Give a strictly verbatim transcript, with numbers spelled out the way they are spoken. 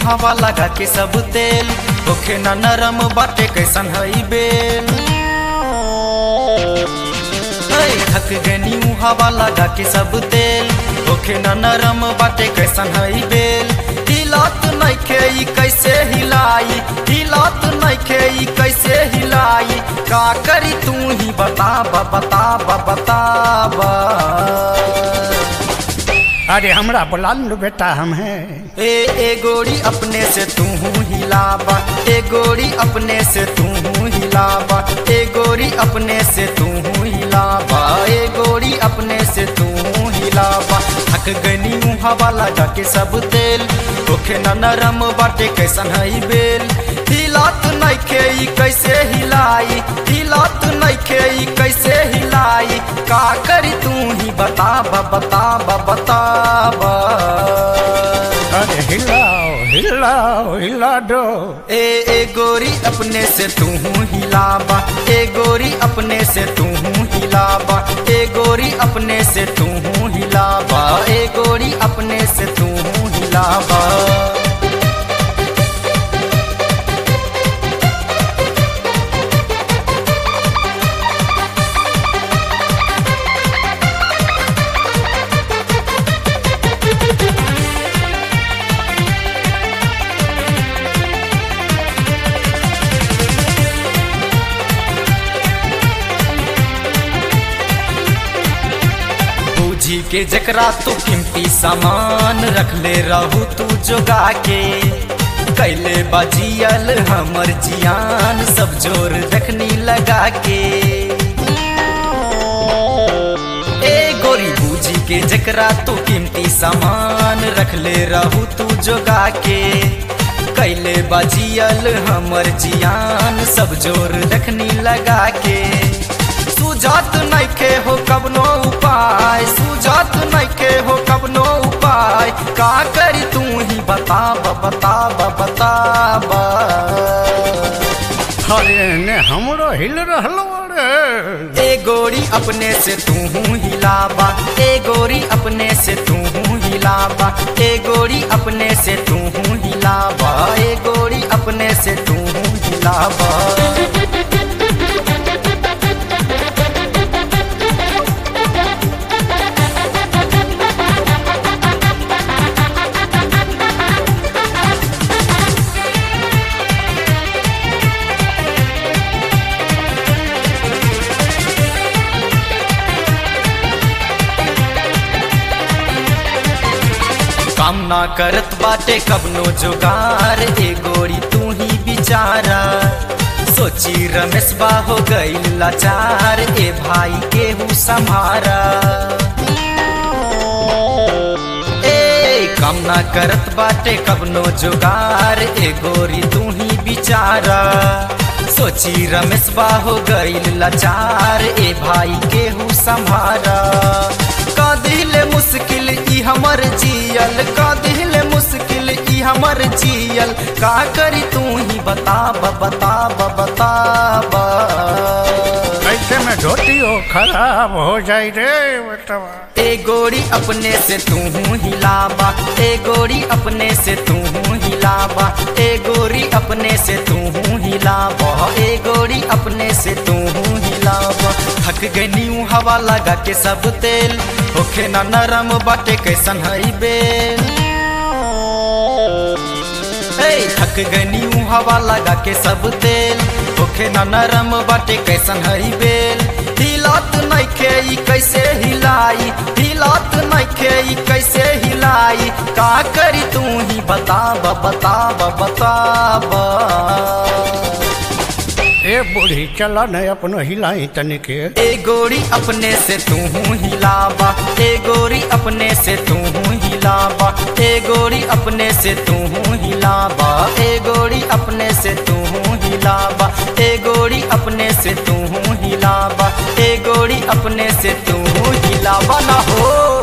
हवा लगा के सब तेल होखे ना नरम बाटे कैसन हई बेल। थक गनी हवा लगा के सब तेल होखे ना नरम बाटे कैसन हई बेल। हिलात नइखे ई कैसे हिलाई, हिलात नइखे ई कैसे हिलाई। का करी तू ही बताबा बताबा बताबा। अरे हमरा बुला लो बेटा हम हैं। ए ए गोरी अपने से तू हिलाबा, ए गोरी अपने से तू हिलाबा, ए गोरी अपने से तू हिलाबा, ए गोरी अपने से तू हिलाबा। थक गनी हवा लगा के सब तेल होखे ना नरम बाटे कैसन हई बेल। हिलात नइखे ई कैसे हिलाई, हिलात नइखे ई कैसे हिलाई। का करी तू ही बताबा बताबा बताबा। अरे हिलाओ हिलाओ हिला दो। ए ए गोरी अपने से तू हिलाबा, ए गोरी अपने से तू हिलाबा, ए गोरी अपने से तू हिलाबा, ए गोरी अपने से तू हिलाबा। जी के जकरा तू कीमती सामान रख ले रहू तू जोगा के। कैले बाजियल हमर जियान सब जोर रखनी लगा के। ए गोरी बूजी के जकरा तू कीमती सामान रख ले रहू तू जोगा के। कैले बाजियल हमर जियान सब जोर रखनी लगा के। सुजात नइखे हो कबनो उपाय, सुजात नइखे हो कबनो उपाय। का करी तू ही बताबा बताबा बताबा। अरे ने हमरो हिल रहलो रे। ए गोरी अपने से तू हिलाबा, ए गोरी अपने से तू हिलाबा, ए गोरी अपने से तू हिलाबा, ए गोरी अपने से तू हिलाबा। काम ना करत बाटे कबनो जोगार, ए गोरी तू ही बिचारा। सोची रमेश बा हो गईल लाचार, ए भाई केहू संभारा। ए काम ना करत बाटे कबनो जोगार, ए गोरी तू ही बिचारा। सोची रमेश बा हो गईल लाचार, ए भाई केहू संभारा। का दिले मुश्किल ई हमर जियल, का दिले मुश्किल ई हमर जियल। का करी तू ही बताबा बताबा बताबा। ऐसे में धोतियो खराब हो जाई रे बेटवा। ए गोरी अपने से तू हिलाबा, ए गोरी अपने से तू हिलाबा, ए गोरी अपने से तू हिलाबा, ए गोरी अपने से तू हिलाबा। थक गनी हवा लगा के सब तेल होखे ना नरम बाटे कैसन हई बेल। थक गनी हवा लगा के सब तेल होखे ना नरम बाटे कैसन हई बेल। हिलात नइखे ई कैसे हिलाई, हिलात नइखे ई कैसे हिलाई। का करी तू ही बताबा बताबा बताबा। ए बूढ़ी चला न अपनो हिलाई तनिके। ए गोरी अपने से तू हिलाबा, ए गोरी अपने से तू हिलाबा, ए गोरी अपने से तू हिलाबा, ए गोरी अपने से तू हिलाबा, ए गोरी अपने से तू हिलाबा, ए गोरी अपने से तू हिलाबा ना हो।